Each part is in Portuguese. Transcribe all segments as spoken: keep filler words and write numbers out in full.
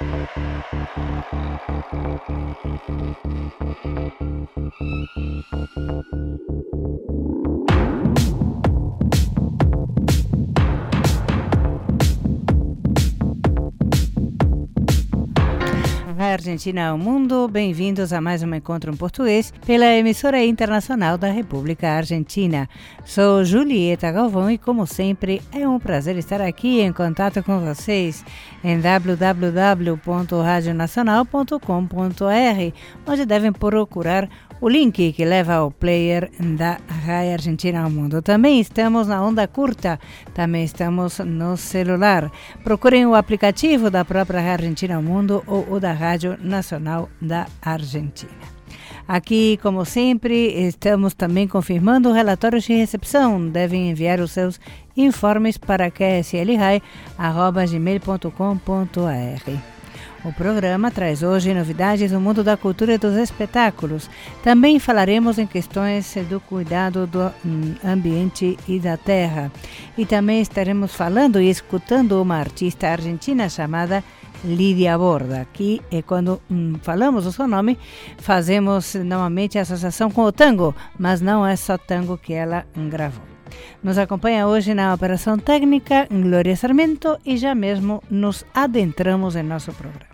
Argentina ao mundo, bem-vindos a mais um Encontro em Português pela emissora internacional da República Argentina. Sou Julieta Galvão e, como sempre, é um prazer estar aqui em contato com vocês em w w w ponto radio nacional ponto com ponto r, onde devem procurar o link que leva ao player da Rádio Argentina ao mundo. Também estamos na onda curta, também estamos no celular. Procurem o aplicativo da própria Rádio Argentina ao mundo ou o da Rádio Nacional da Argentina. Aqui, como sempre, estamos também confirmando relatórios de recepção. Devem enviar os seus informes para q s l r a i arroba gmail ponto com ponto r. O programa traz hoje novidades no mundo da cultura e dos espetáculos. Também falaremos em questões do cuidado do ambiente e da terra. E também estaremos falando e escutando uma artista argentina chamada Lídia Borda, que é quando hum, falamos o seu nome, fazemos normalmente a associação com o tango, mas não é só tango que ela gravou. Nos acompanha hoje na operação técnica Glória Sarmento e já mesmo nos adentramos em nosso programa.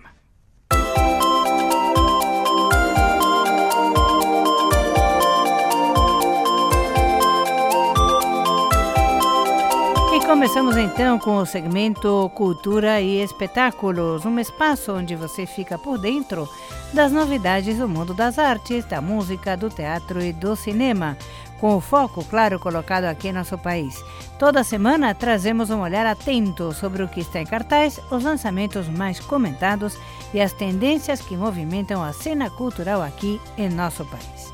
Começamos então com o segmento Cultura e Espetáculos, um espaço onde você fica por dentro das novidades do mundo das artes, da música, do teatro e do cinema, com o foco, claro, colocado aqui em nosso país. Toda semana trazemos um olhar atento sobre o que está em cartaz, os lançamentos mais comentados e as tendências que movimentam a cena cultural aqui em nosso país.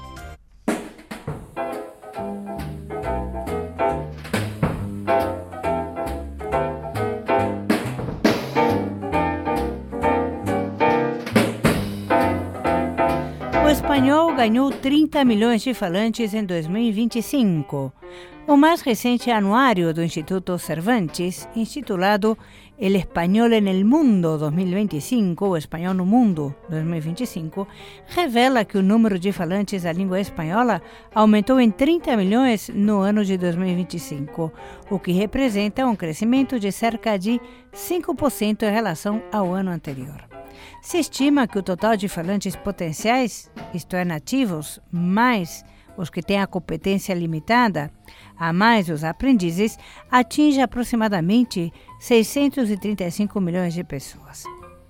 O espanhol ganhou trinta milhões de falantes em dois mil e vinte e cinco. O mais recente anuário do Instituto Cervantes, intitulado El Español en el Mundo dois mil e vinte e cinco, o Espanhol no Mundo dois mil e vinte e cinco, revela que o número de falantes da língua espanhola aumentou em trinta milhões no ano de dois mil e vinte e cinco, o que representa um crescimento de cerca de cinco por cento em relação ao ano anterior. Se estima que o total de falantes potenciais, isto é, nativos, mais os que têm a competência limitada, a mais os aprendizes, atinge aproximadamente seiscentos e trinta e cinco milhões de pessoas.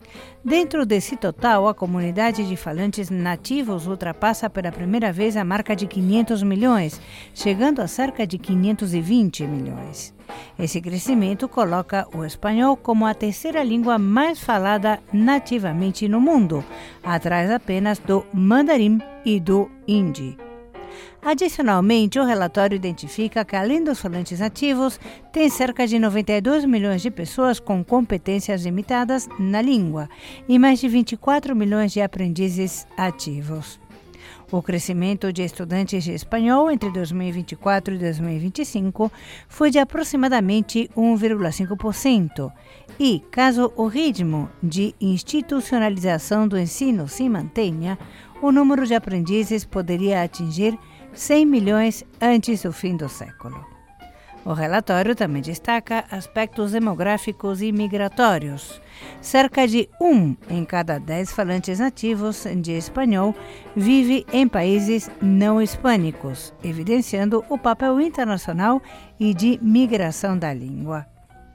Dentro desse total, a comunidade de falantes nativos ultrapassa pela primeira vez a marca de quinhentos milhões, chegando a cerca de quinhentos e vinte milhões. Esse crescimento coloca o espanhol como a terceira língua mais falada nativamente no mundo, atrás apenas do mandarim e do hindi. Adicionalmente, o relatório identifica que, além dos falantes nativos, tem cerca de noventa e dois milhões de pessoas com competências limitadas na língua e mais de vinte e quatro milhões de aprendizes ativos. O crescimento de estudantes de espanhol entre dois mil e vinte e quatro e dois mil e vinte e cinco foi de aproximadamente um vírgula cinco por cento e, caso o ritmo de institucionalização do ensino se mantenha, o número de aprendizes poderia atingir cem milhões antes do fim do século. O relatório também destaca aspectos demográficos e migratórios. Cerca de um em cada dez falantes nativos de espanhol vive em países não hispânicos, evidenciando o papel internacional e de migração da língua.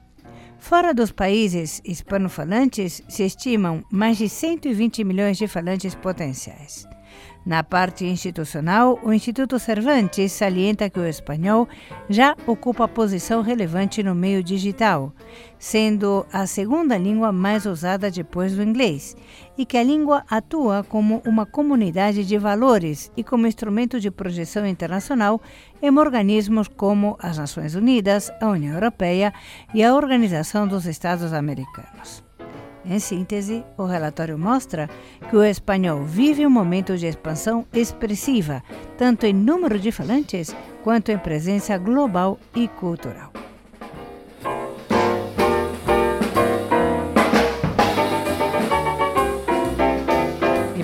Fora dos países hispanofalantes, se estimam mais de cento e vinte milhões de falantes potenciais. Na parte institucional, o Instituto Cervantes salienta que o espanhol já ocupa posição relevante no meio digital, sendo a segunda língua mais usada depois do inglês, e que a língua atua como uma comunidade de valores e como instrumento de projeção internacional em organismos como as Nações Unidas, a União Europeia e a Organização dos Estados Americanos. Em síntese, o relatório mostra que o espanhol vive um momento de expansão expressiva, tanto em número de falantes quanto em presença global e cultural.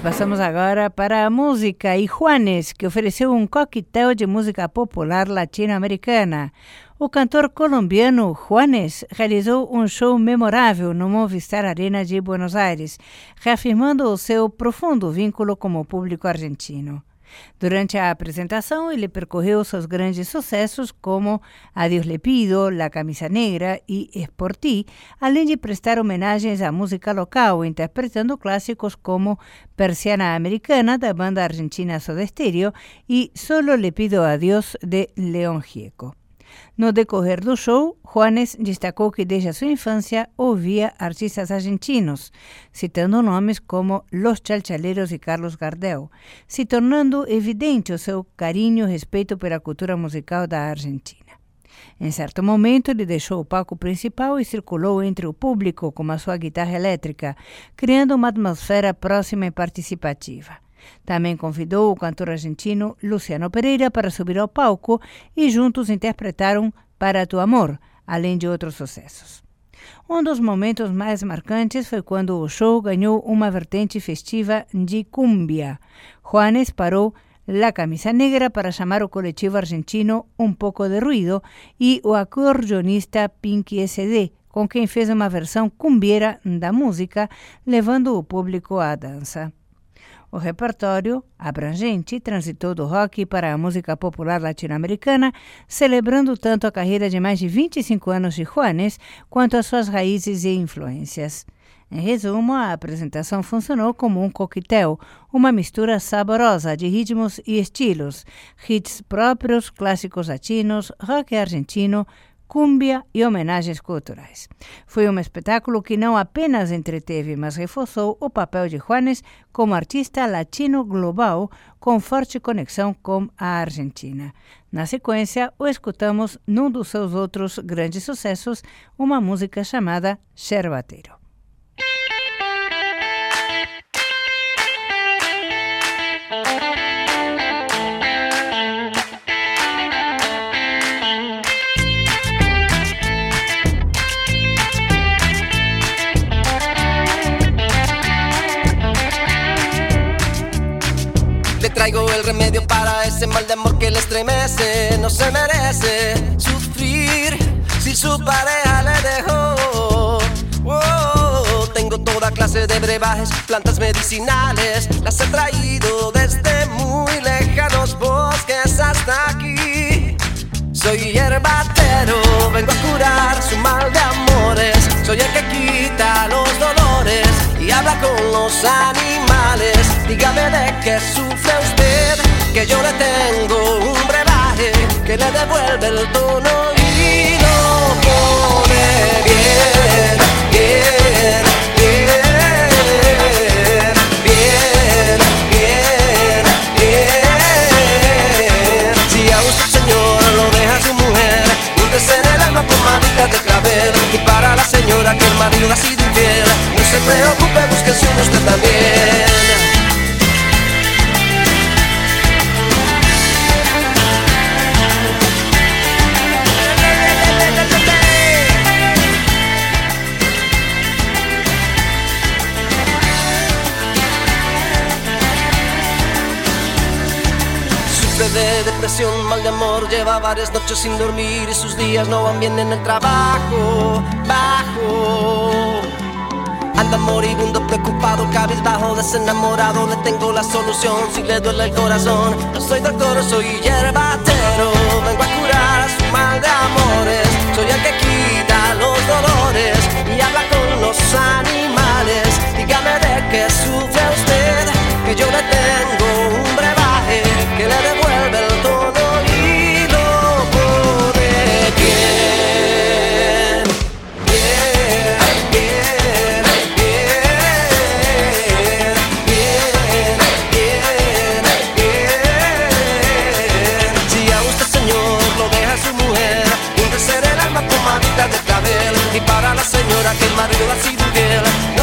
passamos agora para a música e Juanes, que ofereceu um coquetel de música popular latino-americana. O cantor colombiano Juanes realizou um show memorável no Movistar Arena de Buenos Aires, reafirmando o seu profundo vínculo com o público argentino. Durante a apresentação, ele percorreu seus grandes sucessos como A Dios le Pido, La Camisa Negra e Es por Ti, além de prestar homenagens à música local, interpretando clássicos como Persiana Americana, da banda argentina Soda Stereo, e Solo le pido a Dios, de León Gieco. No decorrer do show, Juanes destacou que desde a sua infância ouvia artistas argentinos, citando nomes como Los Chalchaleros e Carlos Gardel, se tornando evidente o seu carinho e respeito pela cultura musical da Argentina. Em certo momento, ele deixou o palco principal e circulou entre o público com a sua guitarra elétrica, criando uma atmosfera próxima e participativa. Também convidou o cantor argentino Luciano Pereira para subir ao palco e juntos interpretaram Para Tu Amor, além de outros sucessos. Um dos momentos mais marcantes foi quando o show ganhou uma vertente festiva de cumbia. Juanes parou La Camisa Negra para chamar o coletivo argentino Um Pouco de Ruído e o acordeonista Pinky S D, com quem fez uma versão cumbiera da música, levando o público à dança. O repertório, abrangente, transitou do rock para a música popular latino-americana, celebrando tanto a carreira de mais de vinte e cinco anos de Juanes, quanto as suas raízes e influências. Em resumo, a apresentação funcionou como um coquetel, uma mistura saborosa de ritmos e estilos, hits próprios, clássicos latinos, rock argentino, cúmbia e homenagens culturais. Foi um espetáculo que não apenas entreteve, mas reforçou o papel de Juanes como artista latino global com forte conexão com a Argentina. Na sequência, o escutamos num dos seus outros grandes sucessos, uma música chamada Yerbatero. Traigo el remedio para ese mal de amor que le estremece. No se merece sufrir si su pareja le dejó. Oh, tengo toda clase de brebajes, plantas medicinales. Las he traído desde muy lejanos bosques hasta aquí. Soy yerbatero, vengo a curar su mal de amores. Soy el que quita los dolores y habla con los animales. Dígame de qué sufre usted, que yo le tengo un brebaje que le devuelve el tono y lo pone bien, bien, bien, bien, bien, bien. Si a usted, señor, lo deja su mujer, úntese en el alma pomaditas de clavel. Y para la señora que el marido ha sido infiel, no se preocupe, busque el suyo usted también. De depresión, mal de amor, lleva varias noches sin dormir y sus días no van bien en el trabajo, bajo. Anda moribundo, preocupado, cabizbajo, desenamorado. Le tengo la solución si le duele el corazón. No soy doctor, soy yerbatero. Vengo a curar su mal de amores. Soy el que quita los dolores y habla con los animales. Dígame de qué sufre usted, que yo le tengo un brebaje que le devuelve el tono y lo pone bien, bien, bien, bien, bien, bien, bien. Si a usted, señor, lo deja su mujer, úntese en el alma pomaditas de clavel. Y para la señora que el marido ha sido infiel,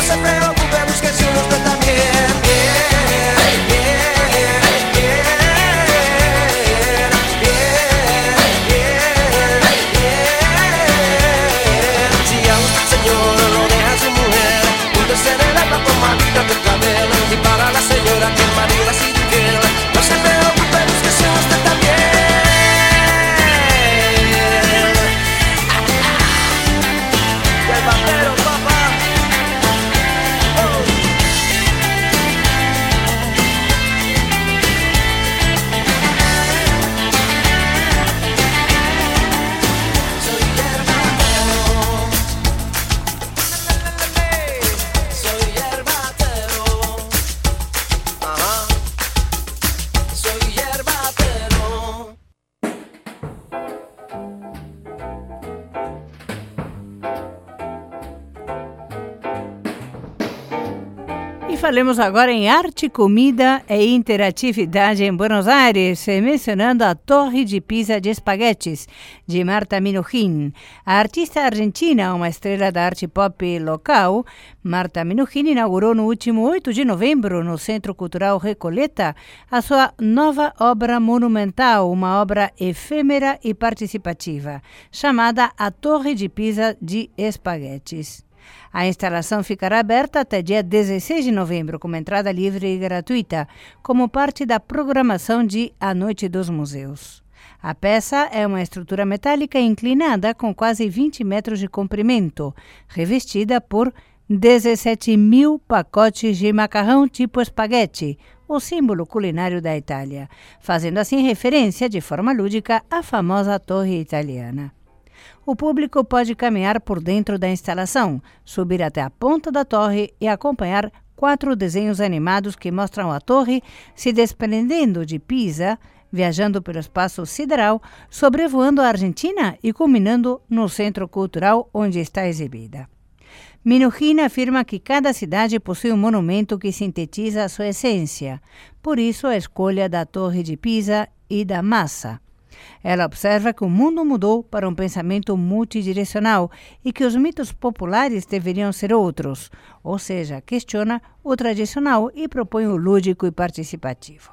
falemos agora em arte, comida e interatividade em Buenos Aires, mencionando a Torre de Pisa de Espaguetes, de Marta Minujín. A artista argentina, uma estrela da arte pop local, Marta Minujín inaugurou no último oito de novembro, no Centro Cultural Recoleta, a sua nova obra monumental, uma obra efêmera e participativa, chamada A Torre de Pisa de Espaguetes. A instalação ficará aberta até dia dezesseis de novembro, com entrada livre e gratuita, como parte da programação de A Noite dos Museus. A peça é uma estrutura metálica inclinada com quase vinte metros de comprimento, revestida por dezessete mil pacotes de macarrão tipo espaguete, o símbolo culinário da Itália, fazendo assim referência de forma lúdica à famosa torre italiana. O público pode caminhar por dentro da instalação, subir até a ponta da torre e acompanhar quatro desenhos animados que mostram a torre se desprendendo de Pisa, viajando pelo espaço sideral, sobrevoando a Argentina e culminando no centro cultural onde está exibida. Minujín afirma que cada cidade possui um monumento que sintetiza a sua essência, por isso a escolha da Torre de Pisa e da massa. Ela observa que o mundo mudou para um pensamento multidirecional e que os mitos populares deveriam ser outros, ou seja, questiona o tradicional e propõe o lúdico e participativo.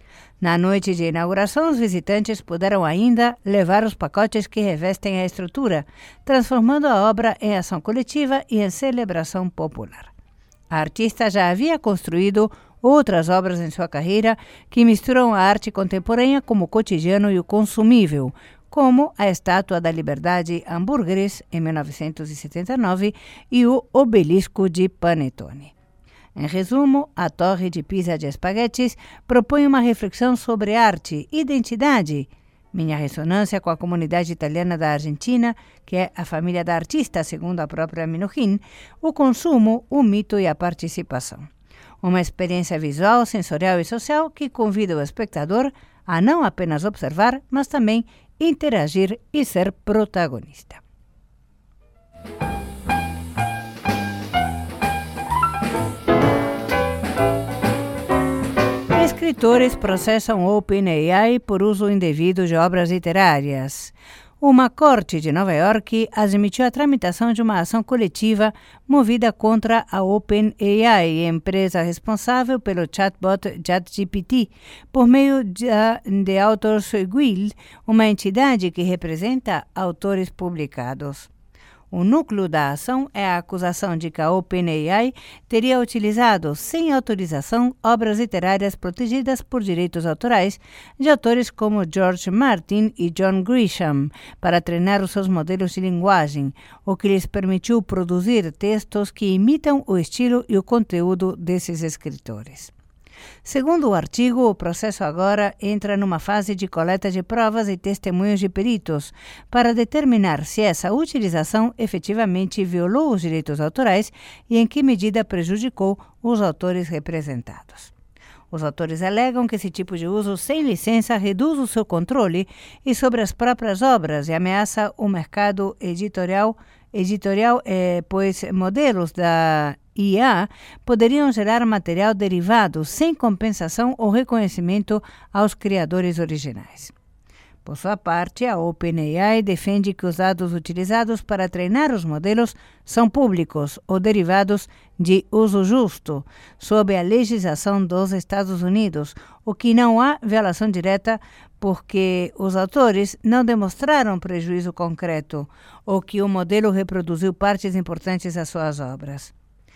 Na noite de inauguração, os visitantes puderam ainda levar os pacotes que revestem a estrutura, transformando a obra em ação coletiva e em celebração popular. A artista já havia construído outras obras em sua carreira que misturam a arte contemporânea com o cotidiano e o consumível, como a Estátua da Liberdade Hambúrgueres, em mil novecentos e setenta e nove, e o Obelisco de Panettone. Em resumo, a Torre de Pisa de Espaguetes propõe uma reflexão sobre arte, identidade, minha ressonância com a comunidade italiana da Argentina, que é a família da artista, segundo a própria Minujín, o consumo, o mito e a participação. Uma experiência visual, sensorial e social que convida o espectador a não apenas observar, mas também interagir e ser protagonista. Escritores processam OpenAI por uso indevido de obras literárias. Uma corte de Nova York admitiu a tramitação de uma ação coletiva movida contra a OpenAI, empresa responsável pelo chatbot ChatGPT, por meio de, de Authors Guild, uma entidade que representa autores publicados. O núcleo da ação é a acusação de que a OpenAI teria utilizado, sem autorização, obras literárias protegidas por direitos autorais de autores como George Martin e John Grisham para treinar os seus modelos de linguagem, o que lhes permitiu produzir textos que imitam o estilo e o conteúdo desses escritores. Segundo o artigo, o processo agora entra numa fase de coleta de provas e testemunhos de peritos para determinar se essa utilização efetivamente violou os direitos autorais e em que medida prejudicou os autores representados. Os autores alegam que esse tipo de uso sem licença reduz o seu controle e sobre as próprias obras e ameaça o mercado editorial, editorial eh, pois modelos da I A poderiam gerar material derivado sem compensação ou reconhecimento aos criadores originais. Por sua parte, a OpenAI defende que os dados utilizados para treinar os modelos são públicos ou derivados de uso justo, sob a legislação dos Estados Unidos, o que não há violação direta porque os autores não demonstraram prejuízo concreto ou que o modelo reproduziu partes importantes das suas obras.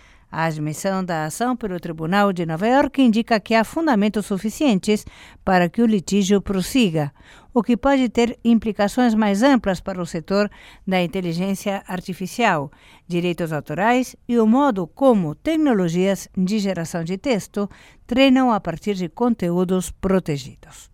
A admissão da ação pelo Tribunal de Nova York indica que há fundamentos suficientes para que o litígio prossiga, o que pode ter implicações mais amplas para o setor da inteligência artificial, direitos autorais e o modo como tecnologias de geração de texto treinam a partir de conteúdos protegidos.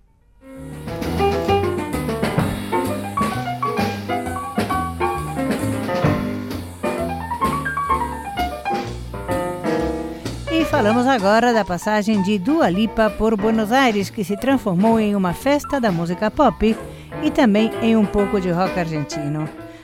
E falamos agora da passagem de Dua Lipa por Buenos Aires, que se transformou em uma festa da música pop e também em um pouco de rock argentino.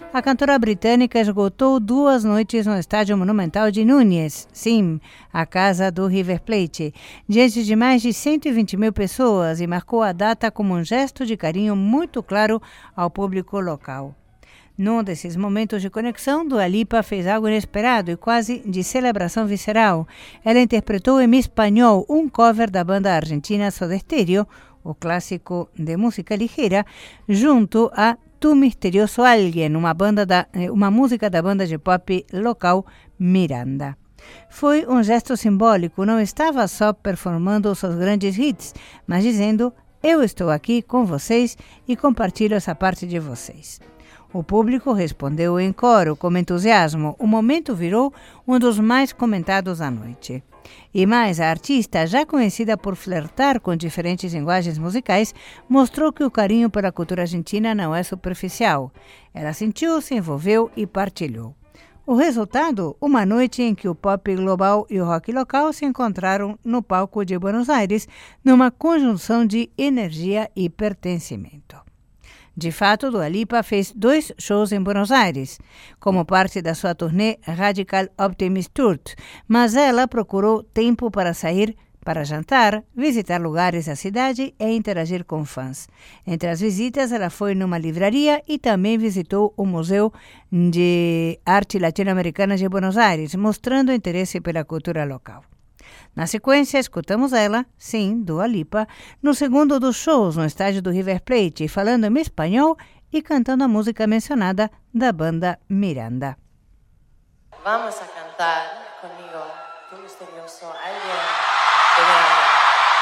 A cantora britânica esgotou duas noites no Estádio Monumental de Núñez, sim, a casa do River Plate, diante de mais de cento e vinte mil pessoas e marcou a data como um gesto de carinho muito claro ao público local. Num desses momentos de conexão, Dua Lipa fez algo inesperado e quase de celebração visceral. Ela interpretou em espanhol um cover da banda argentina Soda Stereo, o clássico de música ligeira, junto a Tu Misterioso Alguien, uma, banda da, uma música da banda de pop local Miranda. Foi um gesto simbólico, não estava só performando seus grandes hits, mas dizendo, eu estou aqui com vocês e compartilho essa parte de vocês. O público respondeu em coro com entusiasmo. O momento virou um dos mais comentados da noite. E mais, a artista, já conhecida por flertar com diferentes linguagens musicais, mostrou que o carinho pela cultura argentina não é superficial. Ela sentiu, se envolveu e partilhou. O resultado? Uma noite em que o pop global e o rock local se encontraram no palco de Buenos Aires, numa conjunção de energia e pertencimento. De fato, Dua Lipa fez dois shows em Buenos Aires, como parte da sua turnê Radical Optimist Tour, mas ela procurou tempo para sair, para jantar, visitar lugares da cidade e interagir com fãs. Entre as visitas, ela foi numa livraria e também visitou o Museu de Arte Latino-Americana de Buenos Aires, mostrando interesse pela cultura local. Na sequência, escutamos ela, sim, Dua Lipa, no segundo dos shows no estádio do River Plate, falando em espanhol e cantando a música mencionada da banda Miranda. Vamos a cantar comigo Tu Misterioso Alguien de Miranda.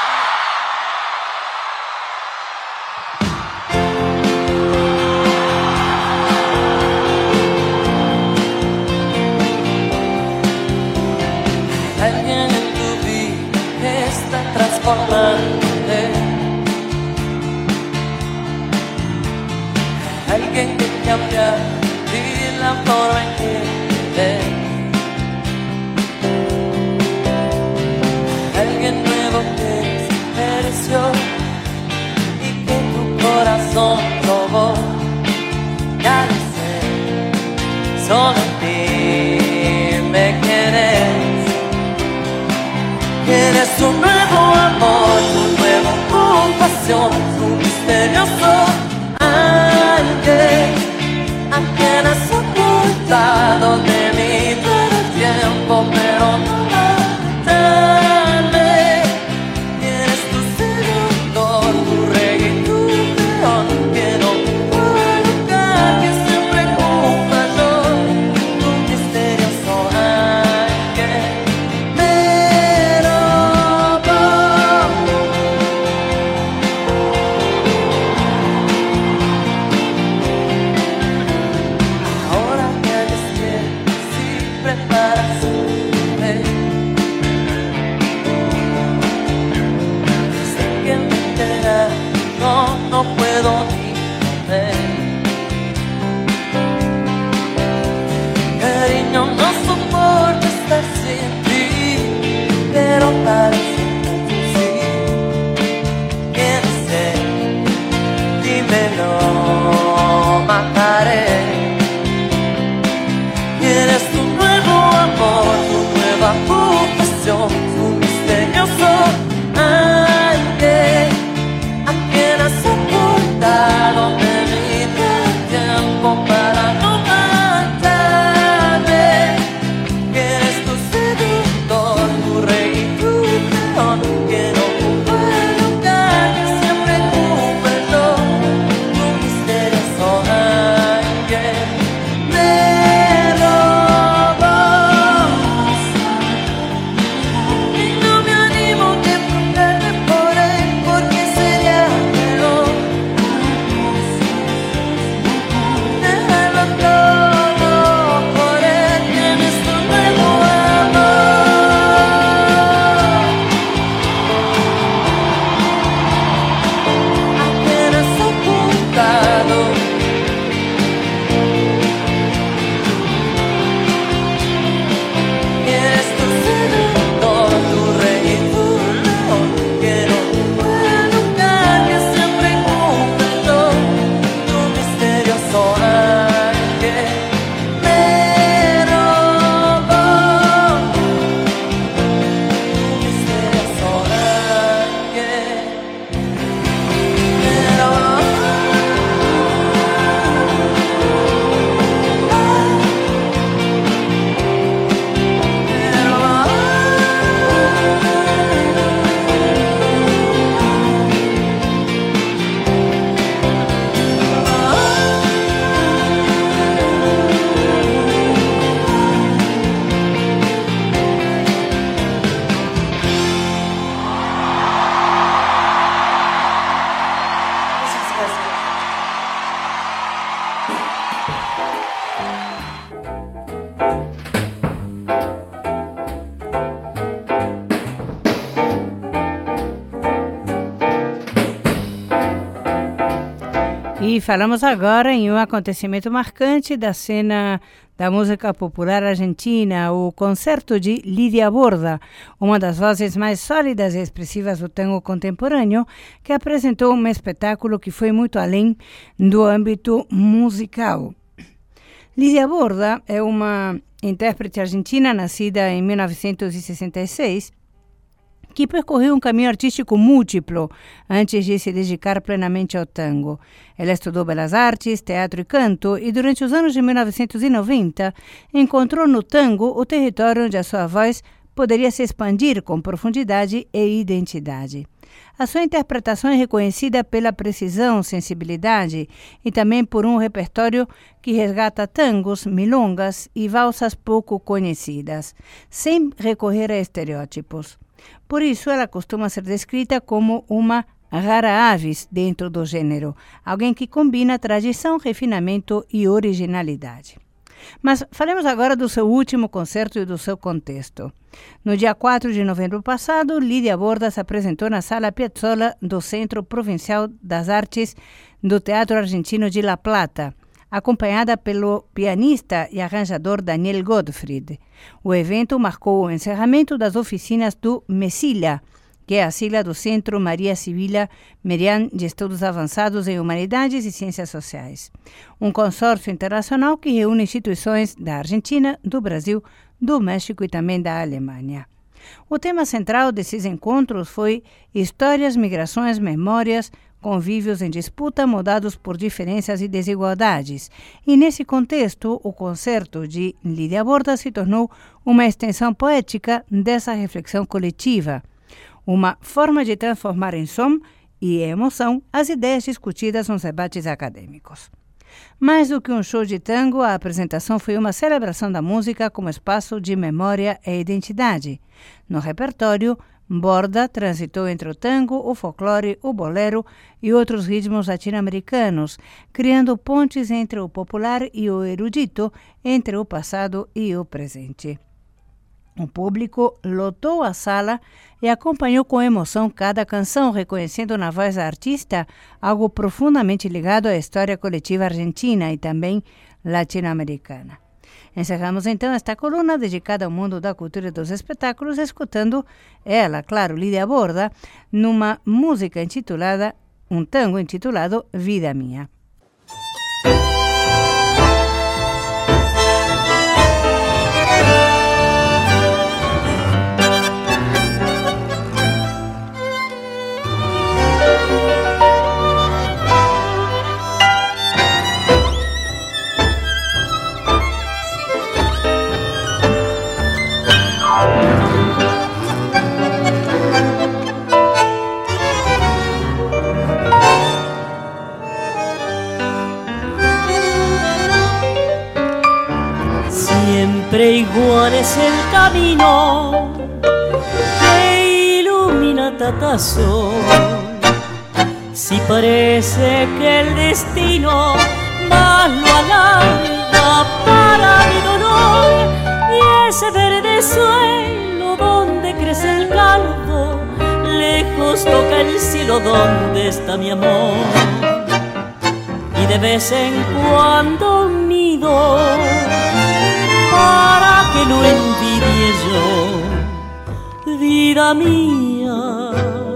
Alguien que cambia y la forma en que ves. Alguien nuevo que pereció y que tu corazón robó. Ya lo sé, solo en ti me quieres. Quieres un nuevo amor, un nuevo compasión, un misterioso alguien a quien has ocultado E falamos agora em um acontecimento marcante da cena da música popular argentina, o concerto de Lídia Borda, uma das vozes mais sólidas e expressivas do tango contemporâneo, que apresentou um espetáculo que foi muito além do âmbito musical. Lídia Borda é uma intérprete argentina nascida em mil novecentos e sessenta e seis, que percorreu um caminho artístico múltiplo antes de se dedicar plenamente ao tango. Ela estudou Belas Artes, teatro e canto e durante os anos de mil novecentos e noventa encontrou no tango o território onde a sua voz poderia se expandir com profundidade e identidade. A sua interpretação é reconhecida pela precisão, sensibilidade e também por um repertório que resgata tangos, milongas e valsas pouco conhecidas, sem recorrer a estereótipos. Por isso, ela costuma ser descrita como uma rara avis dentro do gênero, alguém que combina tradição, refinamento e originalidade. Mas falemos agora do seu último concerto e do seu contexto. No dia quatro de novembro passado, Lídia Borda se apresentou na Sala Piazzolla do Centro Provincial das Artes do Teatro Argentino de La Plata, acompanhada pelo pianista e arranjador Daniel Gottfried. O evento marcou o encerramento das oficinas do MESILA, que é a sigla do Centro Maria Sibila Merian de Estudos Avançados em Humanidades e Ciências Sociais, um consórcio internacional que reúne instituições da Argentina, do Brasil, do México e também da Alemanha. O tema central desses encontros foi Histórias, Migrações, Memórias, Convívios em Disputa moldados por diferenças e desigualdades. E nesse contexto, o concerto de Lídia Borda se tornou uma extensão poética dessa reflexão coletiva, uma forma de transformar em som e emoção as ideias discutidas nos debates acadêmicos. Mais do que um show de tango, a apresentação foi uma celebração da música como espaço de memória e identidade. No repertório, Borda transitou entre o tango, o folclore, o bolero e outros ritmos latino-americanos, criando pontes entre o popular e o erudito, entre o passado e o presente. O público lotou a sala e acompanhou com emoção cada canção, reconhecendo na voz da artista algo profundamente ligado à história coletiva argentina e também latino-americana. Encerramos então esta coluna dedicada ao mundo da cultura e dos espetáculos, escutando ela, claro, Lídia Borda, numa música intitulada, um tango intitulado Vida Minha. Siempre igual es el camino que ilumina tanta sol. Si parece que el destino más lo alarga para mi dolor, y ese verde suelo donde crece el caldo, lejos toca el cielo donde está mi amor. Y de vez en cuando unido para que no envidie yo, vida mía,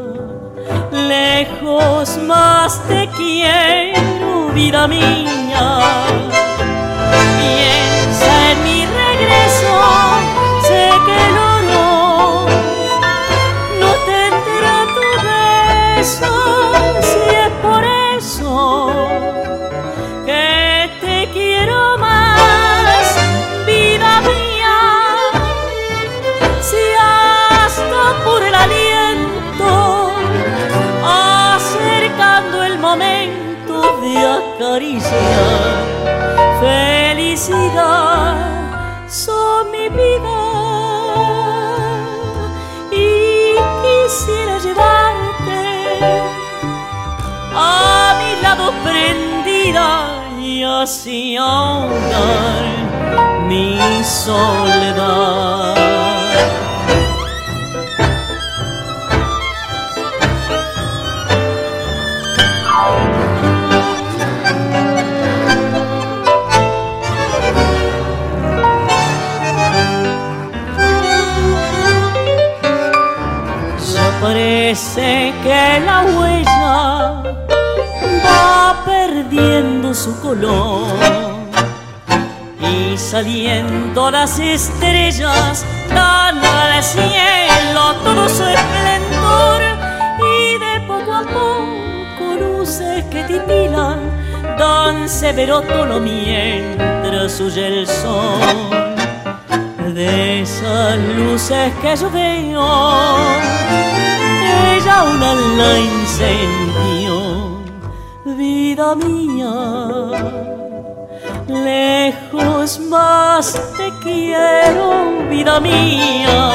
lejos más te quiero, vida mía. Piensa en mi regreso, sé que el oro no tendrá tu beso, si es por eso que te quiero más, vida mía. Si hasta por el aliento, acercando el momento de acariciar, felicidad son mi vida, y quisiera llevarte a mi lado prendida y así ahogar mi soledad. Parece que la huella va perdiendo su color y saliendo las estrellas dan al cielo todo su esplendor, y de poco a poco luces que titilan dan severo tono mientras huye el sol. De esas luces que yo veo, ella una la incendió. Vida mía, lejos más te quiero, vida mía.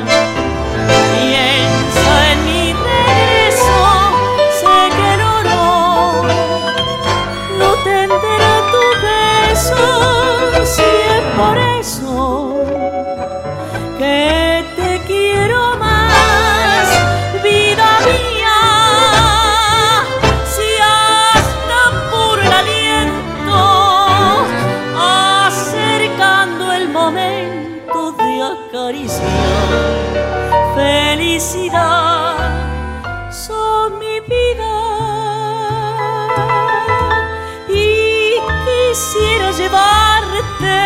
Piensa en mi regreso, sé que no, no, no tendrá tu beso, si es por eso que te quiero más, vida mía. Si hasta por el aliento, acercando el momento de acariciar, felicidad son mi vida, y quisiera llevarte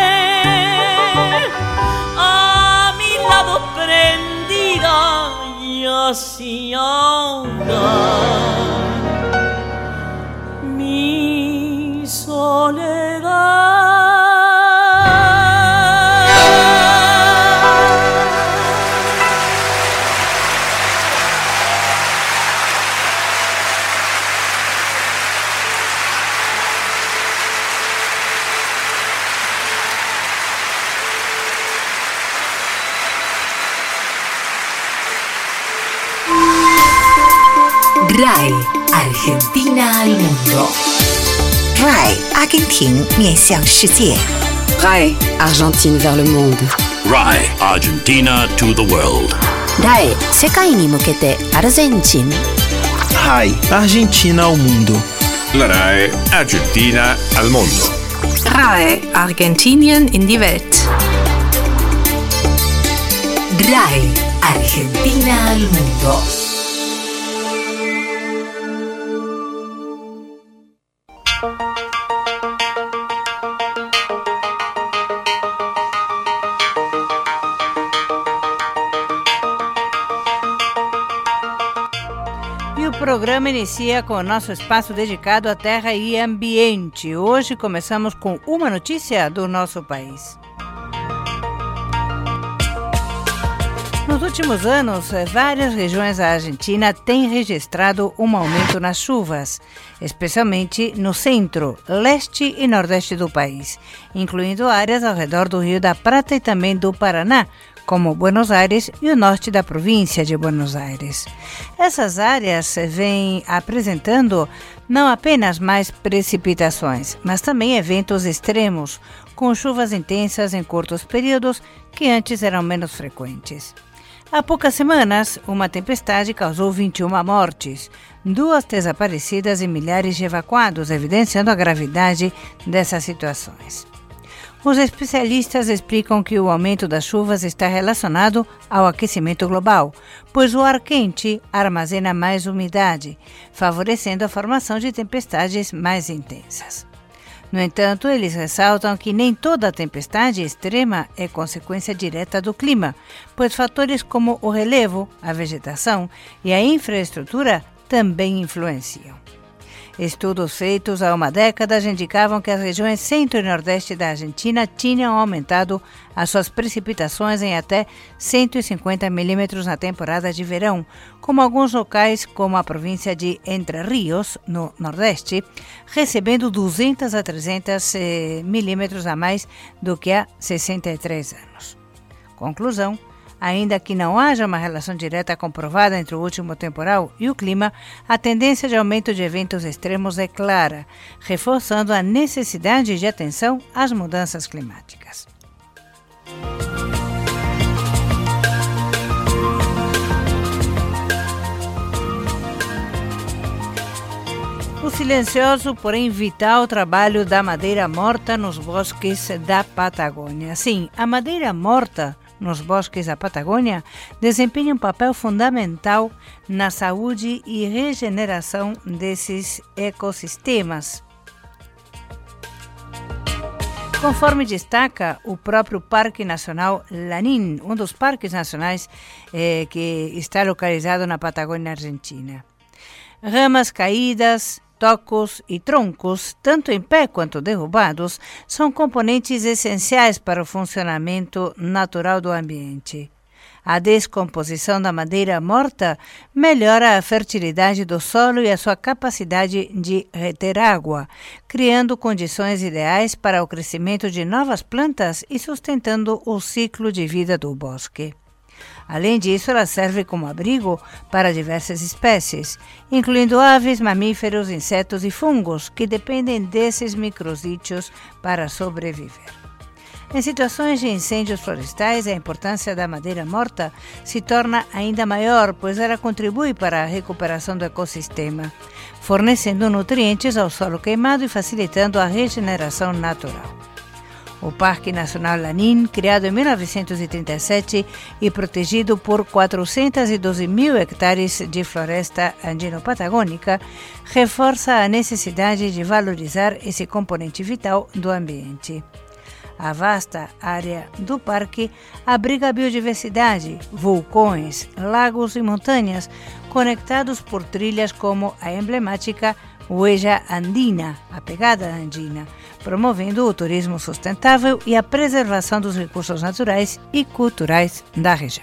a mi lado prendida y así ahogar mi soledad. R A I Argentina al mundo. R A I 阿根廷面向世界。 R A I Argentine vers le monde. R A I Argentina to the world. R A I 世界に向けてアルゼンチン。 R A I Argentina ao mundo. La R A I Argentina al mundo. R A I Argentinien in die Welt. R A I Argentina al mundo. O programa inicia com o nosso espaço dedicado à terra e ambiente. Hoje começamos com uma notícia do nosso país. Nos últimos anos, várias regiões da Argentina têm registrado um aumento nas chuvas, especialmente no centro, leste e nordeste do país, incluindo áreas ao redor do Rio da Prata e também do Paraná, como Buenos Aires e o norte da província de Buenos Aires. Essas áreas vêm apresentando não apenas mais precipitações, mas também eventos extremos, com chuvas intensas em curtos períodos que antes eram menos frequentes. Há poucas semanas, uma tempestade causou vinte e uma mortes, duas desaparecidas e milhares de evacuados, evidenciando a gravidade dessas situações. Os especialistas explicam que o aumento das chuvas está relacionado ao aquecimento global, pois o ar quente armazena mais umidade, favorecendo a formação de tempestades mais intensas. No entanto, eles ressaltam que nem toda tempestade extrema é consequência direta do clima, pois fatores como o relevo, a vegetação e a infraestrutura também influenciam. Estudos feitos há uma década indicavam que as regiões centro e nordeste da Argentina tinham aumentado as suas precipitações em até cento e cinquenta milímetros na temporada de verão, como alguns locais, como a província de Entre Ríos, no nordeste, recebendo duzentos a trezentos milímetros a mais do que há sessenta e três anos. Conclusão: ainda que não haja uma relação direta comprovada entre o último temporal e o clima, a tendência de aumento de eventos extremos é clara, reforçando a necessidade de atenção às mudanças climáticas. O silencioso, porém vital trabalho da madeira morta nos bosques da Patagônia. Sim, a madeira morta nos bosques da Patagônia desempenha um papel fundamental na saúde e regeneração desses ecossistemas. Conforme destaca o próprio Parque Nacional Lanín, um dos parques nacionais eh, que está localizado na Patagônia Argentina. Ramas caídas, tocos e troncos, tanto em pé quanto derrubados, são componentes essenciais para o funcionamento natural do ambiente. A descomposição da madeira morta melhora a fertilidade do solo e a sua capacidade de reter água, criando condições ideais para o crescimento de novas plantas e sustentando o ciclo de vida do bosque. Além disso, ela serve como abrigo para diversas espécies, incluindo aves, mamíferos, insetos e fungos, que dependem desses microsítios para sobreviver. Em situações de incêndios florestais, a importância da madeira morta se torna ainda maior, pois ela contribui para a recuperação do ecossistema, fornecendo nutrientes ao solo queimado e facilitando a regeneração natural. O Parque Nacional Lanín, criado em mil novecentos e trinta e sete e protegido por quatrocentos e doze mil hectares de floresta andino-patagônica, reforça a necessidade de valorizar esse componente vital do ambiente. A vasta área do parque abriga a biodiversidade, vulcões, lagos e montanhas, conectados por trilhas como a emblemática Huella Andina, a pegada andina, promovendo o turismo sustentável e a preservação dos recursos naturais e culturais da região.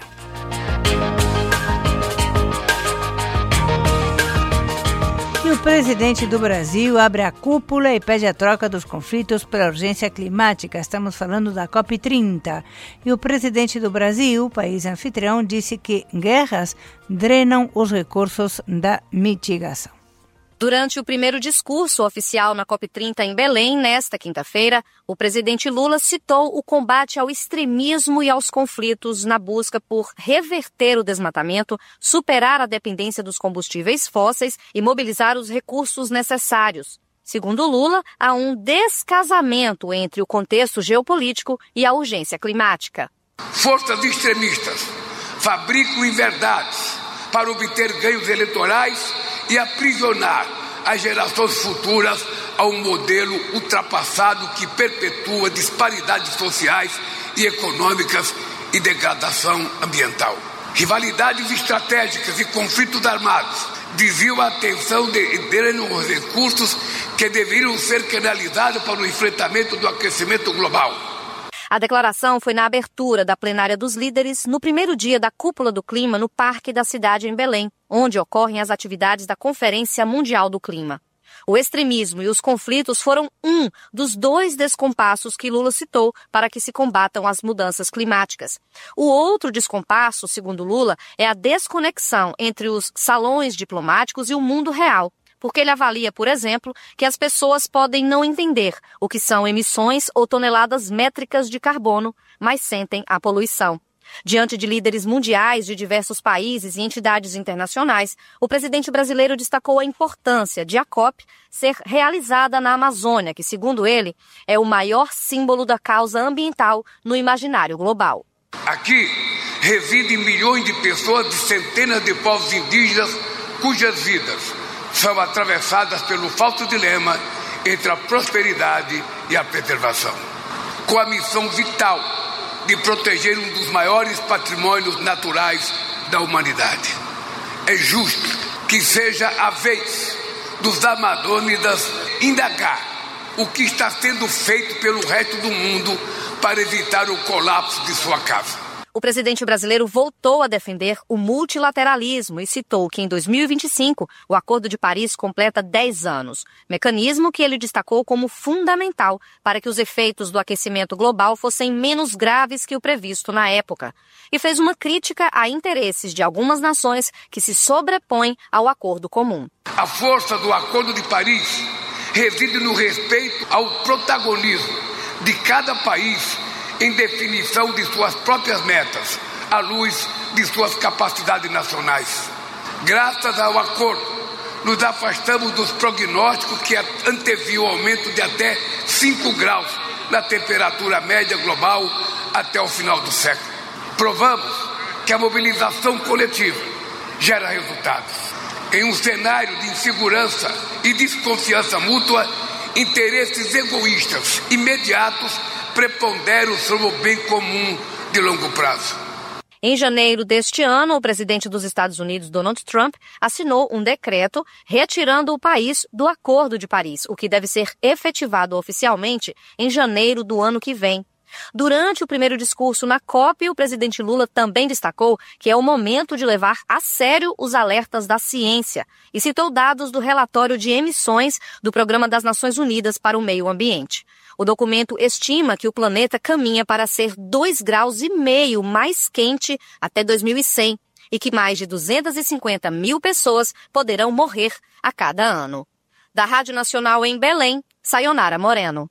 E o presidente do Brasil abre a cúpula e pede a troca dos conflitos pela urgência climática. Estamos falando da COP trinta. E o presidente do Brasil, país anfitrião, disse que guerras drenam os recursos da mitigação. Durante o primeiro discurso oficial na COP trinta em Belém, nesta quinta-feira, o presidente Lula citou o combate ao extremismo e aos conflitos na busca por reverter o desmatamento, superar a dependência dos combustíveis fósseis e mobilizar os recursos necessários. Segundo Lula, há um descasamento entre o contexto geopolítico e a urgência climática. Forças extremistas fabricam inverdades para obter ganhos eleitorais e aprisionar as gerações futuras a um modelo ultrapassado que perpetua disparidades sociais e econômicas e degradação ambiental. Rivalidades estratégicas e conflitos armados desviam a atenção e drenam os recursos que deveriam ser canalizados para o enfrentamento do aquecimento global. A declaração foi na abertura da plenária dos líderes no primeiro dia da Cúpula do Clima no Parque da Cidade em Belém, onde ocorrem as atividades da Conferência Mundial do Clima. O extremismo e os conflitos foram um dos dois descompassos que Lula citou para que se combatam as mudanças climáticas. O outro descompasso, segundo Lula, é a desconexão entre os salões diplomáticos e o mundo real, porque ele avalia, por exemplo, que as pessoas podem não entender o que são emissões ou toneladas métricas de carbono, mas sentem a poluição. Diante de líderes mundiais de diversos países e entidades internacionais, o presidente brasileiro destacou a importância de a COP ser realizada na Amazônia, que, segundo ele, é o maior símbolo da causa ambiental no imaginário global. Aqui residem milhões de pessoas de centenas de povos indígenas cujas vidas são atravessadas pelo falso dilema entre a prosperidade e a preservação. Com a missão vital de proteger um dos maiores patrimônios naturais da humanidade. É justo que seja a vez dos amazônidas indagar o que está sendo feito pelo resto do mundo para evitar o colapso de sua casa. O presidente brasileiro voltou a defender o multilateralismo e citou que em dois mil e vinte e cinco o Acordo de Paris completa dez anos, mecanismo que ele destacou como fundamental para que os efeitos do aquecimento global fossem menos graves que o previsto na época, e fez uma crítica a interesses de algumas nações que se sobrepõem ao acordo comum. A força do Acordo de Paris reside no respeito ao protagonismo de cada país em definição de suas próprias metas, à luz de suas capacidades nacionais. Graças ao acordo, nos afastamos dos prognósticos que anteviam o aumento de até cinco graus na temperatura média global até o final do século. Provamos que a mobilização coletiva gera resultados. Em um cenário de insegurança e desconfiança mútua, interesses egoístas imediatos preponderam sobre o bem comum de longo prazo. Em janeiro deste ano, o presidente dos Estados Unidos, Donald Trump, assinou um decreto retirando o país do Acordo de Paris, o que deve ser efetivado oficialmente em janeiro do ano que vem. Durante o primeiro discurso na COP, o presidente Lula também destacou que é o momento de levar a sério os alertas da ciência e citou dados do relatório de emissões do Programa das Nações Unidas para o Meio Ambiente. O documento estima que o planeta caminha para ser dois graus e meio mais quente até dois mil e cem e que mais de duzentas e cinquenta mil pessoas poderão morrer a cada ano. Da Rádio Nacional em Belém, Sayonara Moreno.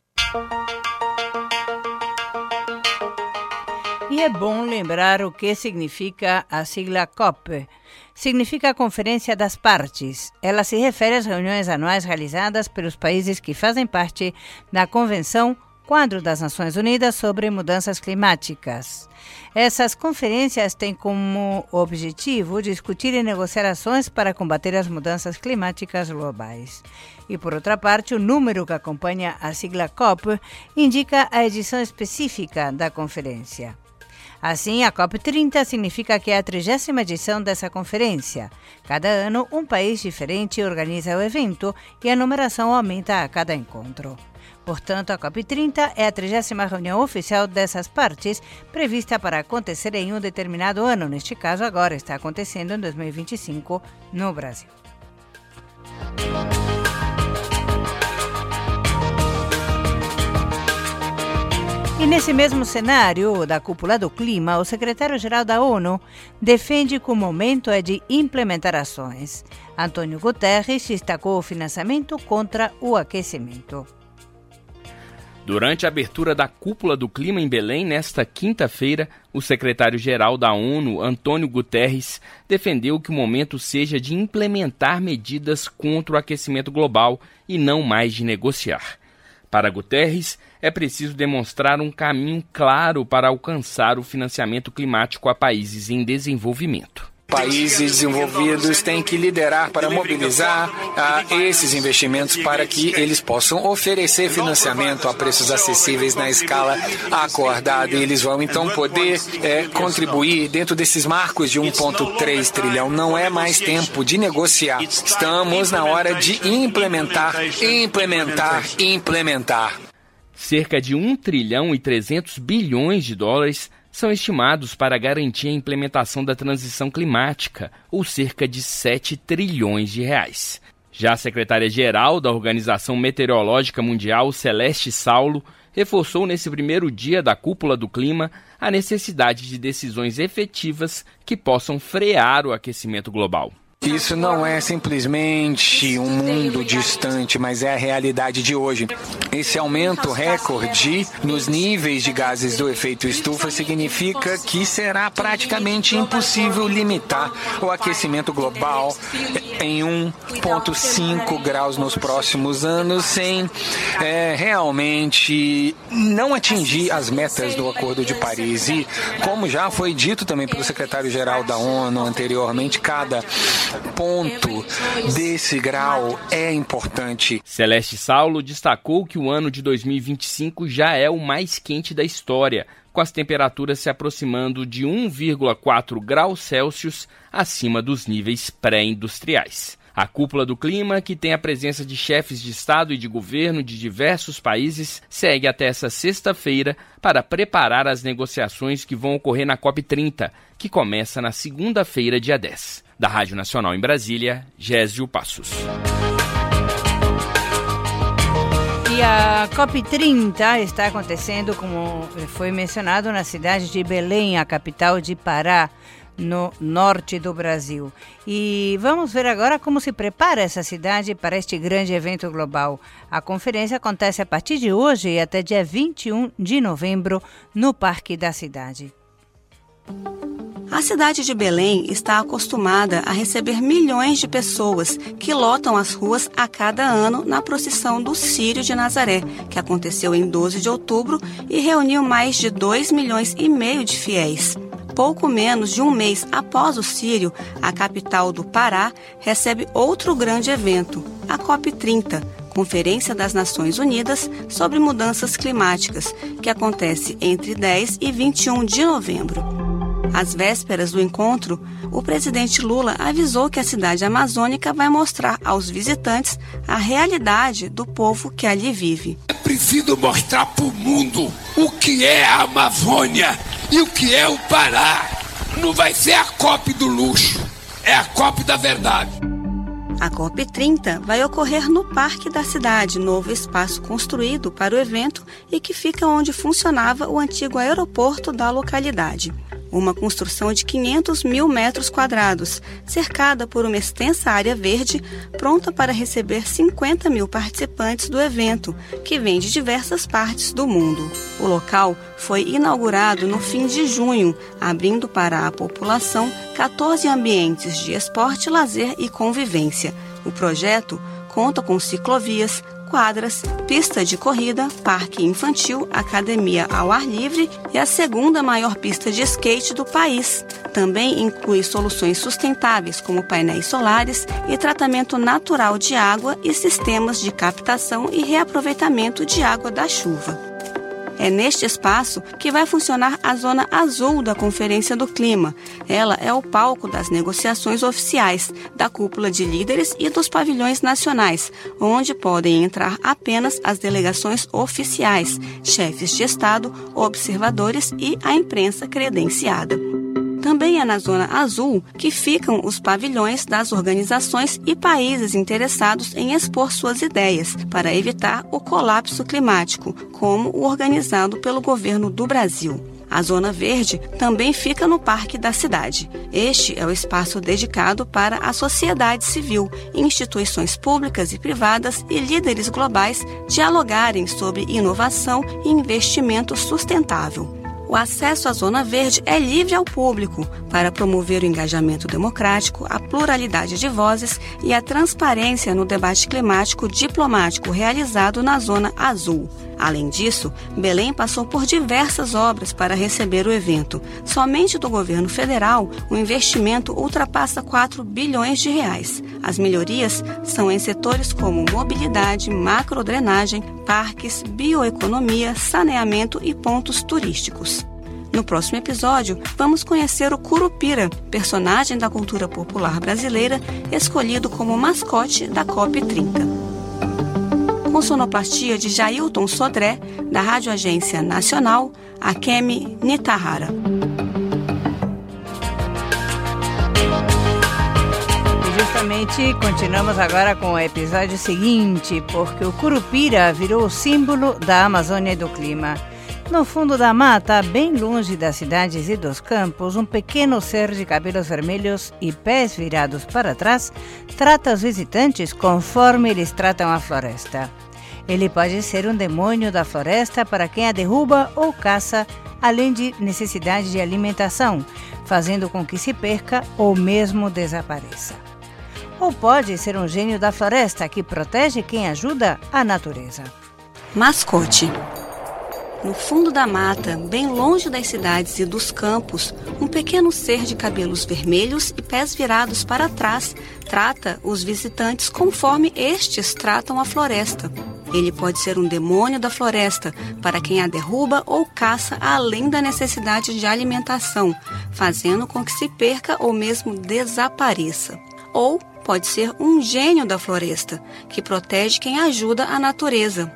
E é bom lembrar o que significa a sigla COP. Significa a Conferência das Partes. Ela se refere às reuniões anuais realizadas pelos países que fazem parte da Convenção Quadro das Nações Unidas sobre Mudanças Climáticas. Essas conferências têm como objetivo discutir e negociar ações para combater as mudanças climáticas globais. E, por outra parte, o número que acompanha a sigla COP indica a edição específica da conferência. Assim, a COP trinta significa que é a trigésima edição dessa conferência. Cada ano, um país diferente organiza o evento e a numeração aumenta a cada encontro. Portanto, a COP trinta é a trigésima reunião oficial dessas partes, prevista para acontecer em um determinado ano. Neste caso, agora está acontecendo em dois mil e vinte e cinco, no Brasil. E nesse mesmo cenário da cúpula do clima, o secretário-geral da ONU defende que o momento é de implementar ações. Antônio Guterres destacou o financiamento contra o aquecimento. Durante a abertura da cúpula do clima em Belém, nesta quinta-feira, o secretário-geral da ONU, Antônio Guterres, defendeu que o momento seja de implementar medidas contra o aquecimento global e não mais de negociar. Para Guterres, é preciso demonstrar um caminho claro para alcançar o financiamento climático a países em desenvolvimento. Países desenvolvidos têm que liderar para mobilizar ah, esses investimentos para que eles possam oferecer financiamento a preços acessíveis na escala acordada. E eles vão então poder é, contribuir dentro desses marcos de um vírgula três trilhão. Não é mais tempo de negociar. Estamos na hora de implementar, implementar, implementar. Cerca de um trilhão e trezentos bilhões de dólares são estimados para garantir a implementação da transição climática, ou cerca de sete trilhões de reais. Já a secretária-geral da Organização Meteorológica Mundial, Celeste Saulo, reforçou nesse primeiro dia da cúpula do clima a necessidade de decisões efetivas que possam frear o aquecimento global. Isso não é simplesmente um mundo distante, mas é a realidade de hoje. Esse aumento recorde nos níveis de gases do efeito estufa significa que será praticamente impossível limitar o aquecimento global em um vírgula cinco graus nos próximos anos sem é, realmente não atingir as metas do Acordo de Paris. E, como já foi dito também pelo secretário-geral da ONU anteriormente, cada ponto desse grau é importante. Celeste Saulo destacou que o ano de dois mil e vinte e cinco já é o mais quente da história, com as temperaturas se aproximando de um vírgula quatro graus Celsius acima dos níveis pré-industriais. A cúpula do clima, que tem a presença de chefes de Estado e de governo de diversos países, segue até essa sexta-feira para preparar as negociações que vão ocorrer na COP trinta, que começa na segunda-feira, dia dez. Da Rádio Nacional em Brasília, Gésio Passos. E a COP trinta está acontecendo, como foi mencionado, na cidade de Belém, a capital de Pará, no norte do Brasil. E vamos ver agora como se prepara essa cidade para este grande evento global. A conferência acontece a partir de hoje e até dia vinte e um de novembro no Parque da Cidade. A cidade de Belém está acostumada a receber milhões de pessoas que lotam as ruas a cada ano na procissão do Círio de Nazaré, que aconteceu em doze de outubro e reuniu mais de dois milhões e meio de fiéis. pouco menos de um mês após o Círio, a capital do Pará recebe outro grande evento, a COP trinta, Conferência das Nações Unidas sobre Mudanças Climáticas, que acontece entre dez e vinte e um de novembro. Às vésperas do encontro, o presidente Lula avisou que a cidade amazônica vai mostrar aos visitantes a realidade do povo que ali vive. É preciso mostrar para o mundo o que é a Amazônia e o que é o Pará. Não vai ser a COP do luxo, é a COP da verdade. A COP trinta vai ocorrer no Parque da Cidade, novo espaço construído para o evento e que fica onde funcionava o antigo aeroporto da localidade. Uma construção de quinhentos mil metros quadrados, cercada por uma extensa área verde, pronta para receber cinquenta mil participantes do evento, que vem de diversas partes do mundo. O local foi inaugurado no fim de junho, abrindo para a população quatorze ambientes de esporte, lazer e convivência. O projeto conta com ciclovias, quadras, pista de corrida, parque infantil, academia ao ar livre e a segunda maior pista de skate do país. Também inclui soluções sustentáveis como painéis solares e tratamento natural de água e sistemas de captação e reaproveitamento de água da chuva. É neste espaço que vai funcionar a Zona Azul da Conferência do Clima. Ela é o palco das negociações oficiais, da cúpula de líderes e dos pavilhões nacionais, onde podem entrar apenas as delegações oficiais, chefes de Estado, observadores e a imprensa credenciada. Também é na Zona Azul que ficam os pavilhões das organizações e países interessados em expor suas ideias para evitar o colapso climático, como o organizado pelo governo do Brasil. A Zona Verde também fica no Parque da Cidade. Este é o espaço dedicado para a sociedade civil, instituições públicas e privadas e líderes globais dialogarem sobre inovação e investimento sustentável. O acesso à Zona Verde é livre ao público para promover o engajamento democrático, a pluralidade de vozes e a transparência no debate climático diplomático realizado na Zona Azul. Além disso, Belém passou por diversas obras para receber o evento. Somente do governo federal, o investimento ultrapassa quatro bilhões de reais. As melhorias são em setores como mobilidade, macrodrenagem, parques, bioeconomia, saneamento e pontos turísticos. No próximo episódio, vamos conhecer o Curupira, personagem da cultura popular brasileira, escolhido como mascote da COP trinta. Com sonoplastia de Jailton Sodré, da Rádio Agência Nacional, Akemi Nitahara. E justamente continuamos agora com o episódio seguinte, porque o Curupira virou o símbolo da Amazônia e do clima. No fundo da mata, bem longe das cidades e dos campos, um pequeno ser de cabelos vermelhos e pés virados para trás trata os visitantes conforme eles tratam a floresta. Ele pode ser um demônio da floresta para quem a derruba ou caça, além de necessidade de alimentação, fazendo com que se perca ou mesmo desapareça. Ou pode ser um gênio da floresta que protege quem ajuda a natureza. Mascote. No fundo da mata, bem longe das cidades e dos campos, um pequeno ser de cabelos vermelhos e pés virados para trás trata os visitantes conforme estes tratam a floresta. Ele pode ser um demônio da floresta para quem a derruba ou caça além da necessidade de alimentação, fazendo com que se perca ou mesmo desapareça. Ou pode ser um gênio da floresta, que protege quem ajuda a natureza.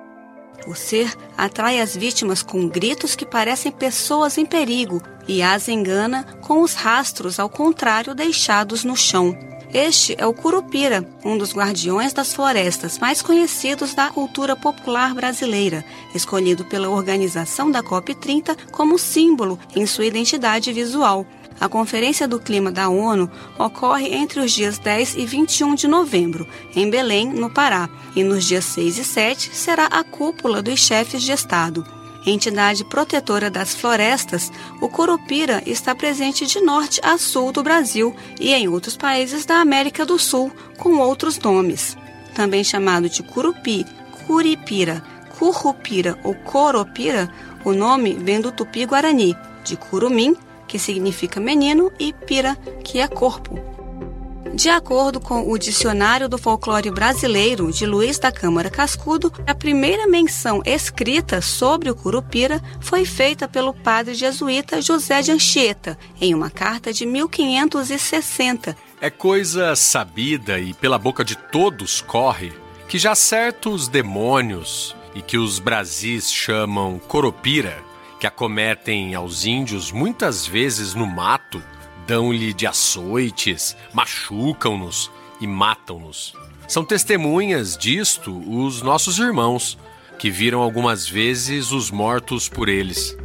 O ser atrai as vítimas com gritos que parecem pessoas em perigo e as engana com os rastros ao contrário deixados no chão. Este é o Curupira, um dos guardiões das florestas mais conhecidos da cultura popular brasileira, escolhido pela organização da COP trinta como símbolo em sua identidade visual. A Conferência do Clima da ONU ocorre entre os dias dez e vinte e um de novembro, em Belém, no Pará, e nos dias seis e sete será a cúpula dos chefes de Estado. Entidade protetora das florestas, o Curupira está presente de norte a sul do Brasil e em outros países da América do Sul, com outros nomes. Também chamado de Curupi, Curipira, Currupira ou Coropira, o nome vem do tupi-guarani, de curumim, que significa menino, e pira, que é corpo. De acordo com o Dicionário do Folclore Brasileiro, de Luiz da Câmara Cascudo, a primeira menção escrita sobre o Curupira foi feita pelo padre jesuíta José de Anchieta, em uma carta de mil quinhentos e sessenta. É coisa sabida e pela boca de todos corre que já certos demônios, e que os Brasis chamam Corupira, que acometem aos índios muitas vezes no mato, dão-lhe de açoites, machucam-nos e matam-nos. São testemunhas disto os nossos irmãos, que viram algumas vezes os mortos por eles.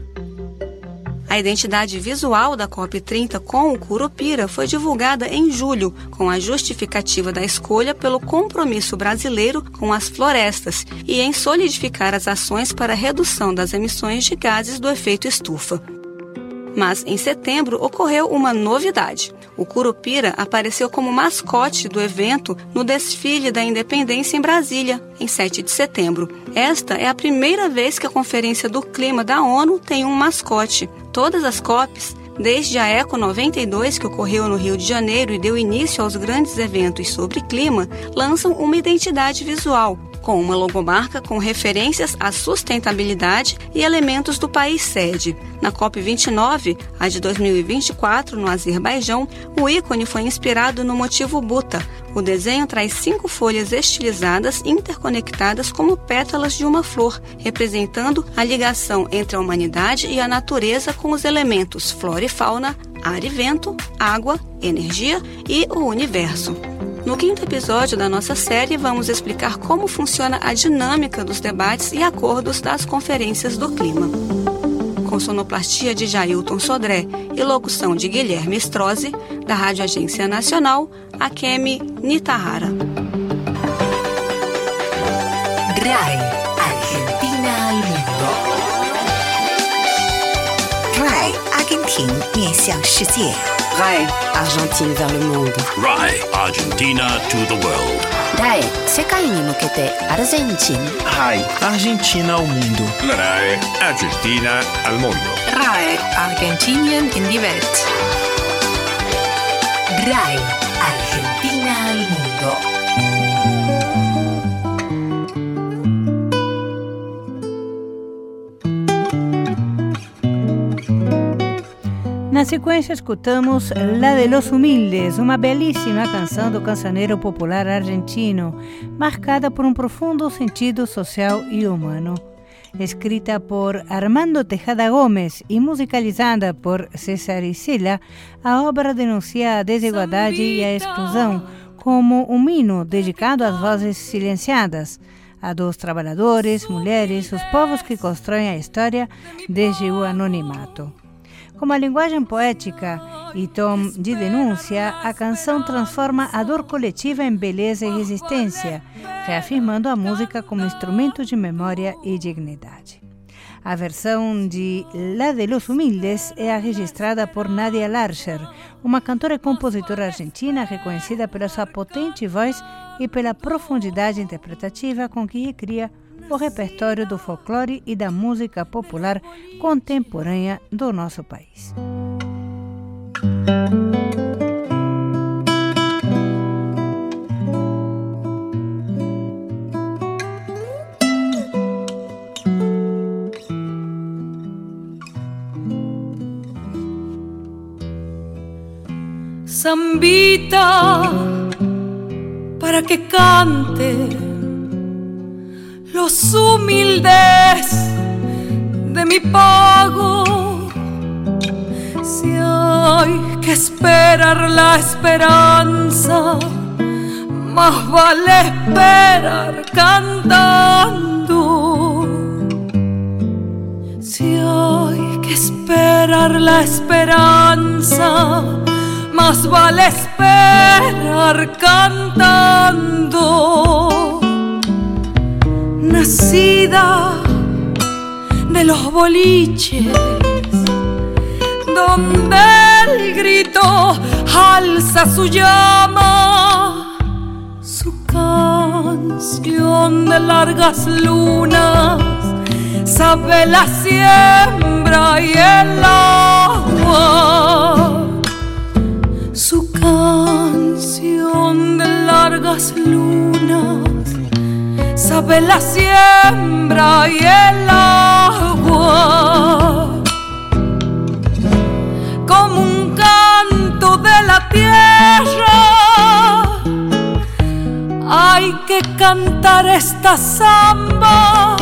A identidade visual da C O P trinta com o Curupira foi divulgada em julho, com a justificativa da escolha pelo compromisso brasileiro com as florestas e em solidificar as ações para a redução das emissões de gases do efeito estufa. Mas, em setembro, ocorreu uma novidade. O Curupira apareceu como mascote do evento no desfile da Independência em Brasília, em sete de setembro. Esta é a primeira vez que a Conferência do Clima da ONU tem um mascote. Todas as C O Ps, desde a Eco noventa e dois, que ocorreu no Rio de Janeiro e deu início aos grandes eventos sobre clima, lançam uma identidade visual, com uma logomarca com referências à sustentabilidade e elementos do país sede. Na C O P vinte e nove, a de dois mil e vinte e quatro, no Azerbaijão, o ícone foi inspirado no motivo Buta. O desenho traz cinco folhas estilizadas interconectadas como pétalas de uma flor, representando a ligação entre a humanidade e a natureza com os elementos flora e fauna, ar e vento, água, energia e o universo. No quinto episódio da nossa série, vamos explicar como funciona a dinâmica dos debates e acordos das conferências do clima. Com sonoplastia de Jailton Sodré e locução de Guilherme Strozzi, da Rádio Agência Nacional, Akemi Nitahara. RAI, Argentina al mundo. RAI, Argentina 面向世界。 RAI, Argentine vers le monde. RAI, Argentina to the world. RAI, 世界に向けてアルゼンチン。 RAI, Argentina al mundo. La RAI, Argentina al mundo. RAI, Argentinien in die Welt. RAI, Argentina al mundo. Na sequência, escutamos La de los Humildes, uma belíssima canção do cancioneiro popular argentino, marcada por um profundo sentido social e humano. Escrita por Armando Tejada Gomes e musicalizada por César Isela, a obra denuncia a desigualdade e a exclusão como um hino dedicado às vozes silenciadas, a dos trabalhadores, mulheres, os povos que constroem a história desde o anonimato. Com uma linguagem poética e tom de denúncia, a canção transforma a dor coletiva em beleza e resistência, reafirmando a música como instrumento de memória e dignidade. A versão de La de los Humildes é a registrada por Nadia Larcher, uma cantora e compositora argentina reconhecida pela sua potente voz e pela profundidade interpretativa com que recria o repertório do folclore e da música popular contemporânea do nosso país. Zambita, para que cante los humildes de mi pago. Si hay que esperar la esperanza, más vale esperar cantando. Si hay que esperar la esperanza, más vale esperar cantando. Nacida de los boliches, donde el grito alza su llama, su canción de largas lunas sabe la siembra y el agua. agua. Su canción de largas lunas sabe la siembra y el agua, como un canto de la tierra. Hay que cantar esta samba,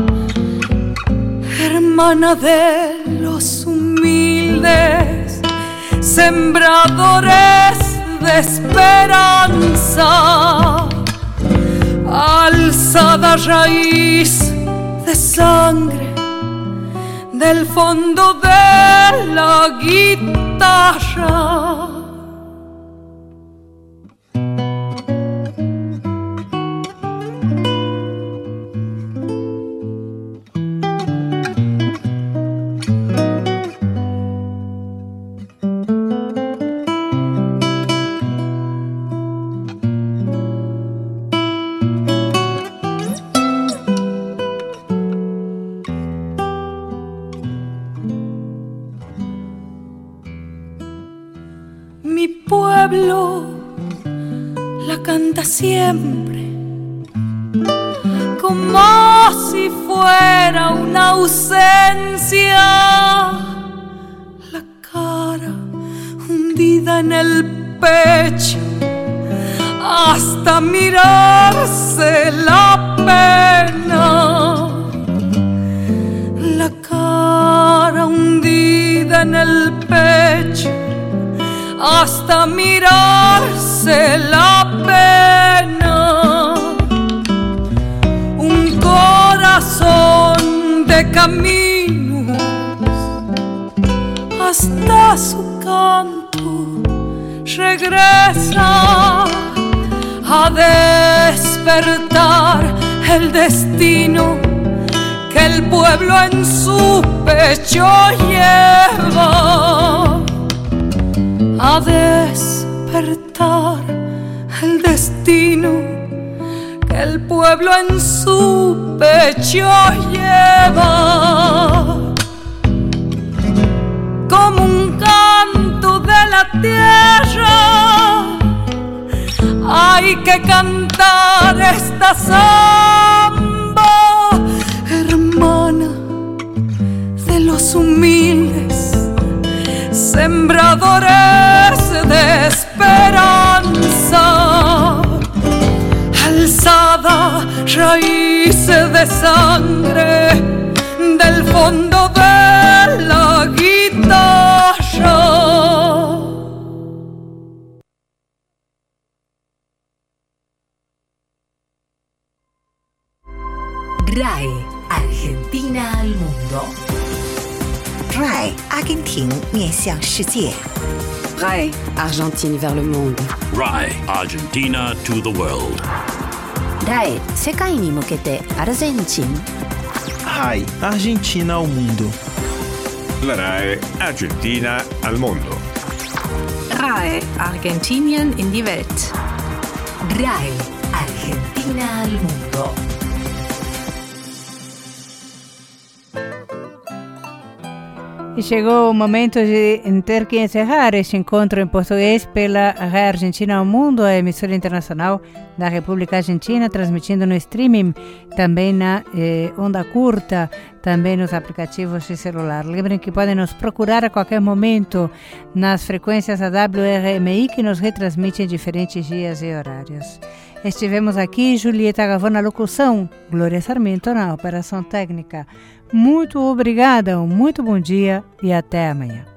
hermana de los humildes, sembradores de esperanza, alzada raíz de sangre del fondo de la guitarra. La canta siempre como si fuera una ausencia, la cara hundida en el pecho hasta mirarse la pena, la cara hundida en el pecho hasta mirarse la pena, un corazón de caminos hasta su canto regresa a despertar el destino que el pueblo en su pecho lleva, a despertar el destino que el pueblo en su pecho lleva, como un canto de la tierra. Hay que cantar esta samba, hermana de los humildes, sembradores de esperanza, alzada raíz de sangre del fondo de la guitarra. R A E Argentina al mundo. R A E 阿根廷面向世界。 R A E Argentine vers le monde. R A E Argentina to the world. R A E 世界に向けてアルゼンチン。 R A E Argentina ao mundo. R A E Argentina al mundo. R A E Argentinien in die Welt. R A E Argentina al mundo. E chegou o momento de ter que encerrar este encontro em português pela R A E Argentina ao Mundo, a emissora internacional da República Argentina, transmitindo no streaming, também na eh, onda curta, também nos aplicativos de celular. Lembrem que podem nos procurar a qualquer momento nas frequências da W R M I, que nos retransmite em diferentes dias e horários. Estivemos aqui, Julieta Gavão na locução, Glória Sarmento na operação técnica. Muito obrigada, um muito bom dia e até amanhã.